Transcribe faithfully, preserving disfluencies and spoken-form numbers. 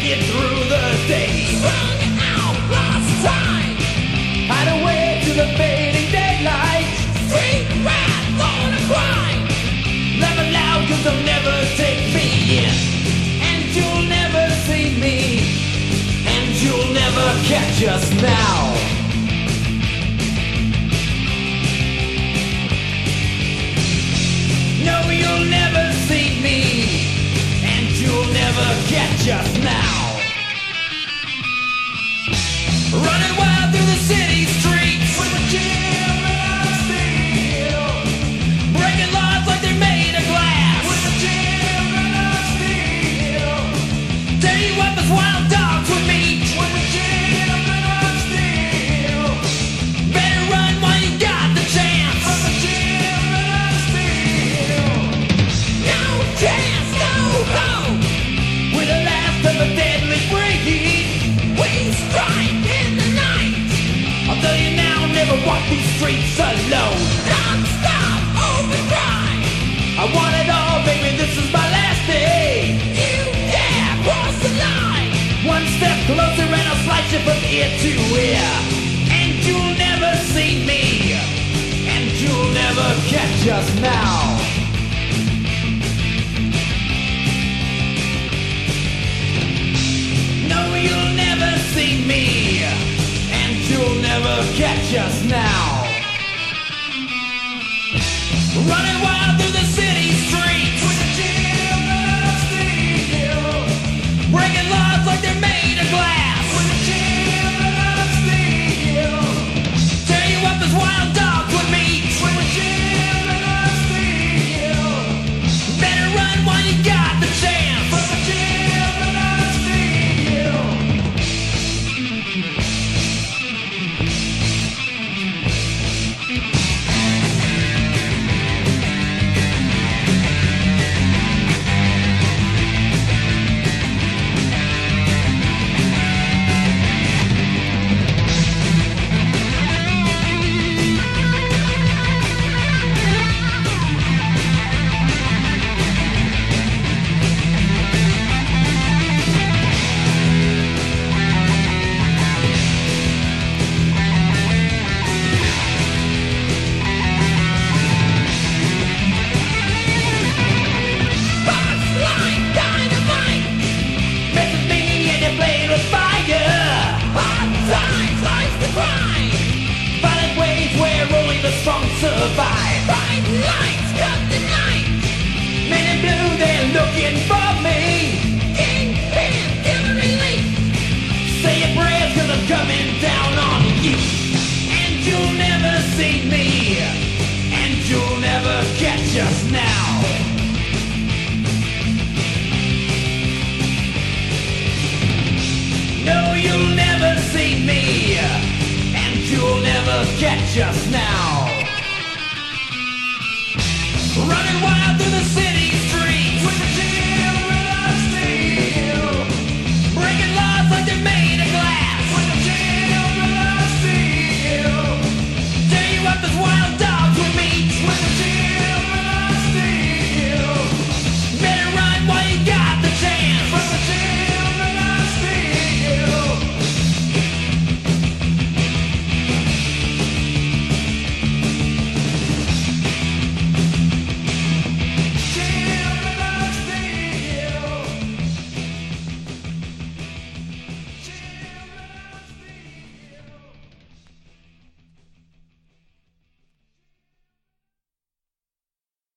get through the day. Strung out, lost time. Hide away to the fading daylight. Street rat on a crime. Laugh aloud cause they'll never take me in. And you'll never see me. And you'll never catch us now. No, you'll never see me. And you'll never catch us now. Running wild through the city streets with a children of steel. Breaking laws like they're made of glass with the children of steel. Dirty weapons, wild dogs with meat with the children of steel. Better run while you got the chance with the children of steel. No chance, no hope. We're the last of a deadly breed. We strike in the night. I'll tell you now, never walk these streets alone. Non-stop overdrive. I want it all, baby, this is my last day. You dare cross the line. One step closer and I'll slice you from ear to ear. And you'll never see me. And you'll never catch us now. No, you'll never see me. And you'll never catch us now. Running wild through the city streets with the children of steel. Breaking laws like they're made of glass with the children of steel. Tearing up as wild dogs with meat with the children of steel. Better run while you got the chance with the children of steel. Survive. Bright lights cut the night. Men in blue, they're looking for me. Kingpin, giving relief. Say your prayers cause I'm coming down on you. And you'll never see me. And you'll never catch us now. No, you'll never see me. And you'll never catch us now. Running wild through the city.